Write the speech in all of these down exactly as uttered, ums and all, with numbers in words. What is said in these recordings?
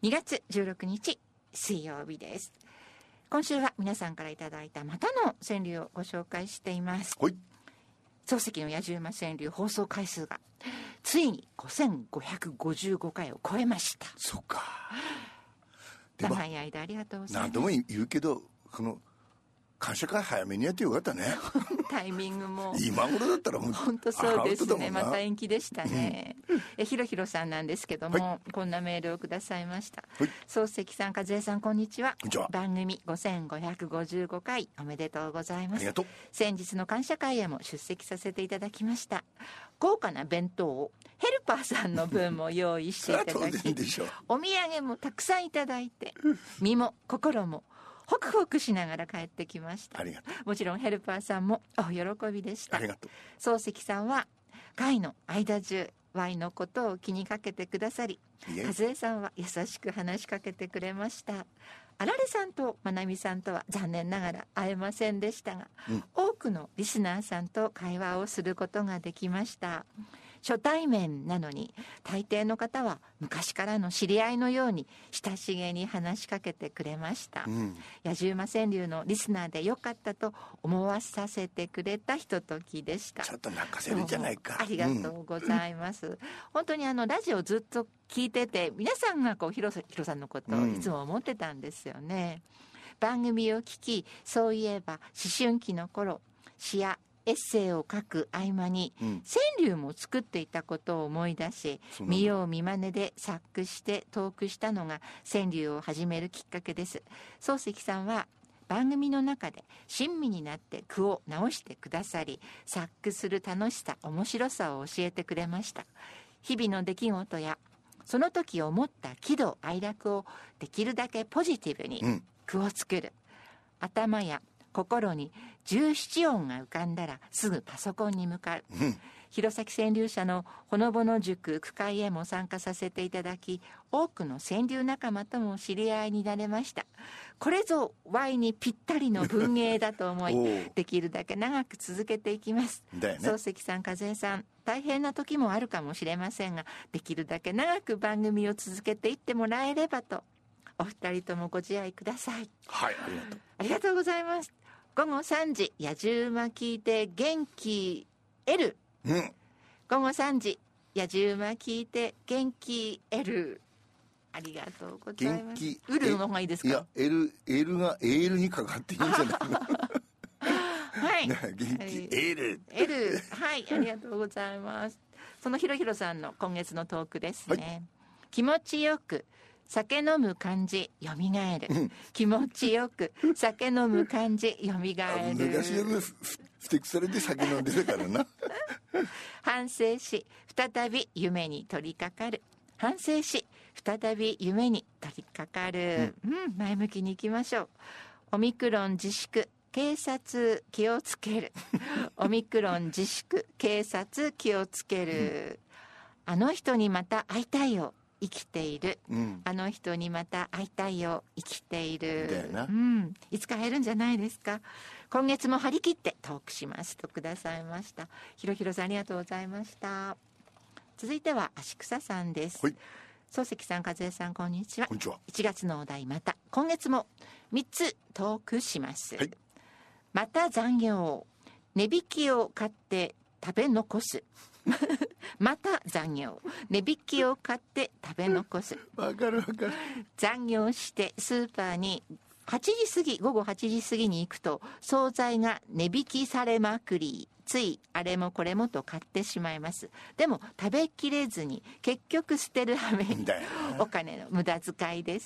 にがつじゅうろくにち水曜日です。今週は皆さんからいただいたまたの川柳をご紹介しています。 はい。 漱石の野獣馬川柳放送回数がついにごせんごひゃくごじゅうごかいを超えました。 そっか。 長い間ありがとうございます。 何度も言うけど、この感謝会早めにやってよかったね。 タイミングも今頃だったらもう本当そうですね。また延期でしたね。 うん、 えひろひろさんなんですけども、はい、こんなメールをくださいました。はい、漱石さん、和江さん、こんにちは。 こんにちは。 番組ごせんごひゃくごじゅうごかいおめでとうございます。 ありがとう。 先日の感謝会へも出席させていただきました。豪華な弁当をヘルパーさんの分も用意していただきお土産もたくさんいただいて、身も心もホクホクしながら帰ってきました。 ありがとう。 もちろんヘルパーさんもお喜びでした。 ありがとう。 漱石さんは会の間中ワイのことを気にかけてくださり、和江さんは優しく話しかけてくれました。あられさんとまなみさんとは残念ながら会えませんでしたが、うん、多くのリスナーさんと会話をすることができました。初対面なのに大抵の方は昔からの知り合いのように親しげに話しかけてくれました、うん、野獣馬川柳のリスナーでよかったと思わさせてくれたひとときでした。 ちょっと泣かせるじゃないか。 ありがとうございます、うん、本当にあのラジオずっと聞いてて、皆さんがこうヒロさんのことをいつも思ってたんですよね、うん、番組を聞き、そういえば思春期の頃詩やエッセイを書く合間に、うん、川柳も作っていたことを思い出し、見よう見まねで作句してトークしたのが川柳を始めるきっかけです。漱石さんは番組の中で親身になって句を直してくださり、作句する楽しさ、面白さを教えてくれました。日々の出来事やその時思った喜怒哀楽をできるだけポジティブに句を作る、うん、頭や心に十七音が浮かんだらすぐパソコンに向かう、うん、弘前川柳社のほのぼの塾句会へも参加させていただき、多くの川柳仲間とも知り合いになれました。これぞ Y にぴったりの文芸だと思いできるだけ長く続けていきます。漱石さん、和江さん、大変な時もあるかもしれませんが、できるだけ長く番組を続けていってもらえればと、お二人ともご自愛ください。 はい、ありがとう。 ありがとうございます。ごごさんじ、野獣馬聞いて元気得る、うん、ごごさんじ、野獣馬聞いて元気得る。ありがとうございます。元気うるの方がいいですか。 いや、L、L がエールにかかっていいんじゃないのはい、 元気、はい、L L、はい、ありがとうございます。そのひろひろさんの今月のトークですね、はい、気持ちよく酒飲む感じよみがえる、うん、気持ちよく酒飲む感じよみがえる。 昔よりふてくされて酒飲んでたからな反省し再び夢に取り掛かる、反省し再び夢に取り掛かる、うん、うん、前向きにいきましょう。オミクロン自粛警察気をつけるオミクロン自粛警察気をつける、うん、あの人にまた会いたいよ生きている、うん、あの人にまた会いたいよ生きているだよな、 うん、いつか会えるんじゃないですか。今月も張り切ってトークしますとくださいました。ひろひろさん、ありがとうございました。続いては足草さんです。はい、漱石さん、和江さん、こんにちは。 こんにちは。 いちがつのお題、また今月もみっつトークします、はい、また残業、値引きを買って食べ残すまた残業、値引きを買って食べ残す。 わかるわかる。 残業してスーパーにはちじ過ぎ、午後はちじ過ぎに行くと惣菜が値引きされまくり、ついあれもこれもと買ってしまいます。でも食べきれずに結局捨てる羽目に、お金の無駄遣いです。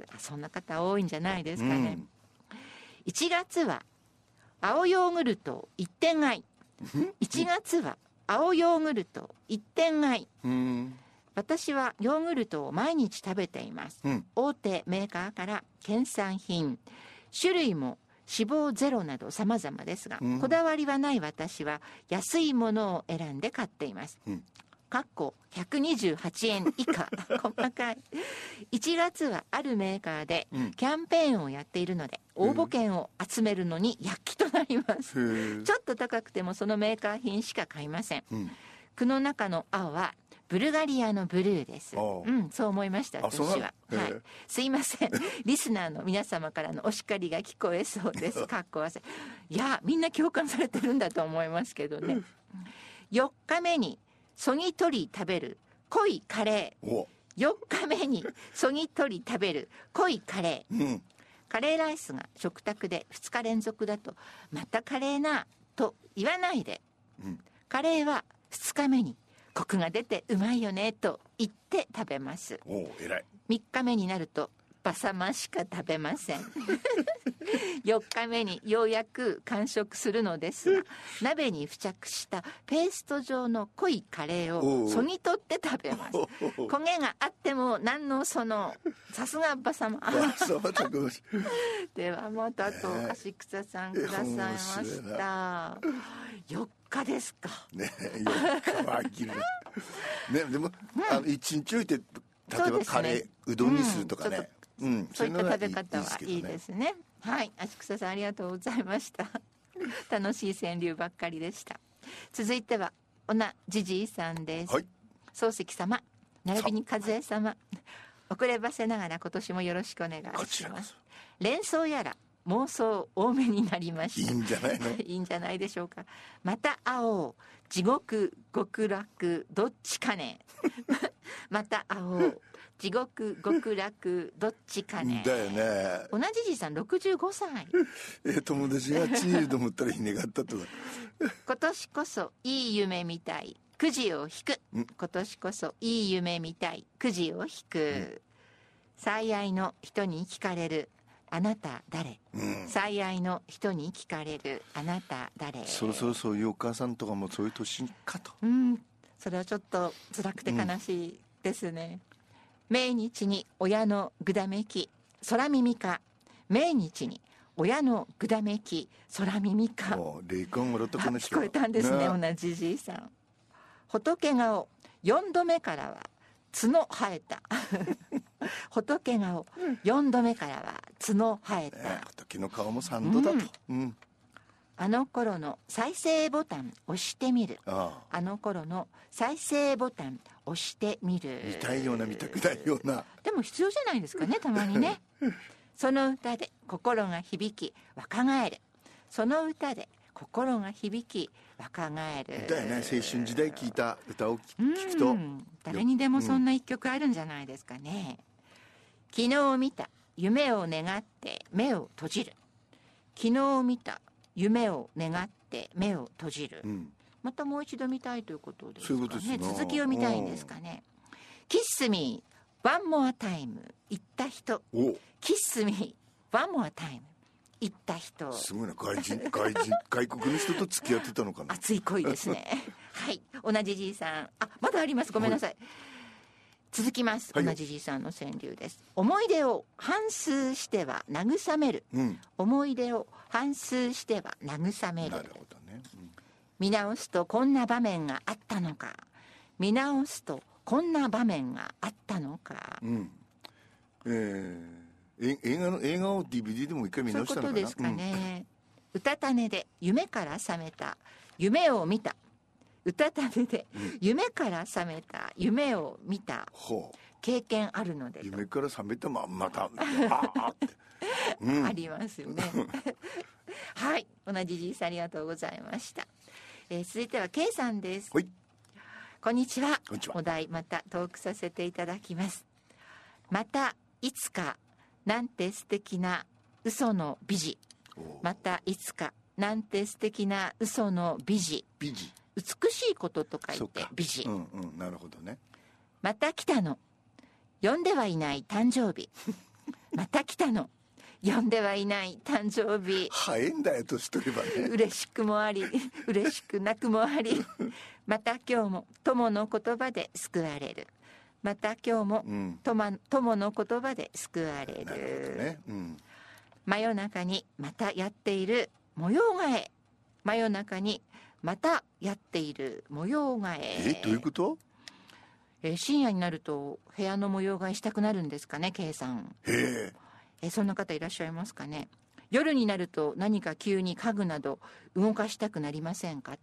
そんな方多いんじゃないですかね、うん、いちがつは青ヨーグルトいってん買いいちがつは青ヨーグルトいってん買い、うん、私はヨーグルトを毎日食べています、うん、大手メーカーから県産品、種類も脂肪ゼロなど様々ですが、うん、こだわりはない私は安いものを選んで買っています、うん、かっこひゃくにじゅうはちえん以下細かい。いちがつはあるメーカーでキャンペーンをやっているので、応募券を集めるのに躍起となります。ちょっと高くてもそのメーカー品しか買いません、うん、句の中の青はブルガリアのブルーです。うん、そう思いました私は。はい、すいません。リスナーの皆様からのお叱りが聞こえそうです。かっこわせ。いや、みんな共感されてるんだと思いますけどね。よっかめにそぎ取り食べる濃いカレー。よっかめにそぎ取り食べる濃いカレー。うん、カレーライスが食卓でふつか連続だとまたカレーなと言わないで、うん、カレーはふつかめにコクが出てうまいよねと言って食べます。 お偉い。 みっかめになるとバサマしか食べません。よっかめにようやく完食するのですが、鍋に付着したペースト状の濃いカレーをそぎ取って食べます。焦げがあっても何のその、さすがバサマ。ではまたと足草さんくださいました。よっかですか。 ね、よっかは飽きる。ね、でも、うん、あの一日置いて例えばカレー、ね、うどんにするとかね。 うん、そういった食べ方はいいですね。はい、足草さんありがとうございました。楽しい川柳ばっかりでした。続いてはおなじじいさんです。はい、漱石様並びに和江様、遅ればせながら今年もよろしくお願いします。連想やら妄想多めになりました。 いいんじゃないのいいんじゃないでしょうか。また会おう地獄極楽どっちかねまた会おう地獄極楽どっちかねだよね。 同じじいさんろくじゅうごさい。 え友達がチールと思ったらひねがあったとか今年こそいい夢見たいくじを引く。今年こそいい夢見たいくじを引く、うん、最愛の人に聞かれるあなた誰、うん、最愛の人に聞かれるあなた誰。 そろそろそういうお母さんとかもそういう年かと。 うん、それはちょっと辛くて悲しいですね、うん、命日に親のぐだめき空耳か。命日に親のぐだめき空耳か。 霊感もらったこの人聞こえたんですね。同じじいさん。仏顔よんどめからは角生えた仏顔よんどめからは角生えた、えー、 仏の顔もさんどだと、うんうん、 あの頃の再生ボタン押してみる。ああ、あの頃の再生ボタン押してみる。 見たいような見たくないような。 でも必要じゃないですかね、たまにねその歌で心が響き若返る。その歌で心が響き若返る。 だよね、青春時代聞いた歌を聞くと、うん、 誰にでもそんな一曲あるんじゃないですかね、うん、昨日見た夢を願って目を閉じる。昨日見た夢を願って目を閉じる、うん、またもう一度見たいということですかね。そういうことですね。続きを見たいんですかね。キッスミーワンモアタイム言った人。キッスミーワンモアタイム言った人。 すごいな、外人外人外国の人と付き合ってたのかな。 熱い恋ですねはい同じじいさん、あまだあります、ごめんなさい、はい、続きます、はい、同じじいさんの川柳です。思い出を反芻しては慰める、うん、思い出を反芻しては慰める。なるほどね、うん、見直すとこんな場面があったのか。見直すとこんな場面があったのか、うん、 えー、映画の映画を ディーブイディー でも一回見直したのかな。 そういうことですかね、うん、うたた寝で夢から覚めた夢を見た。うたた寝で夢から覚めた夢を見た、うん、経験あるので。 夢から覚めたまんまたあって、うん、ありますよねはい同じじいさんありがとうございました、えー、続いては K さんです。はい、こんにちは。お題またトークさせていただきます。またいつかなんて素敵な嘘の美事。またいつかなんて素敵な嘘の美事。 美事、 美しいことと書いて美事。 うんうん、なるほどね。 また来たの呼んではいない誕生日また来たの呼んではいない誕生日。 早いんだよ年取ればね。 嬉しくもあり嬉しくなくもありまた今日も友の言葉で救われる。また今日も、うん、友の言葉で救われる。なるほどね、うん、真夜中にまたやっている模様替え。真夜中にまたやっている模様替え。 えどういうこと？ えー、深夜になると部屋の模様替えしたくなるんですかね、 K さん。へえー、そんな方いらっしゃいますかね。夜になると何か急に家具など動かしたくなりませんかって。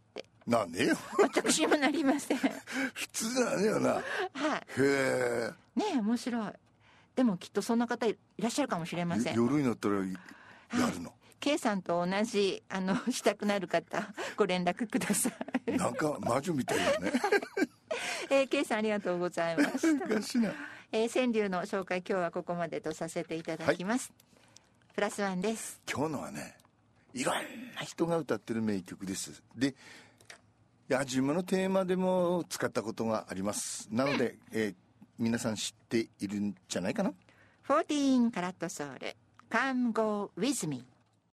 なんねえよ私もなりません普通なんだよな。 はいへえ。 ねえ面白い。でもきっとそんな方いらっしゃるかもしれません。 夜になったらやるの、 K さんと同じあのしたくなる方ご連絡くださいなんか魔女みたいだねえー、K さんありがとうございましたおかしいな。 えー、川柳の紹介今日はここまでとさせていただきます、はい、プラスワンです。 今日のはね、いろんな人が歌ってる名曲です。で、野じ馬のテーマでも使ったことがあります。なので、うん、えー、皆さん知っているんじゃないかな。 フォーティーンカラットソウル Come Go With Me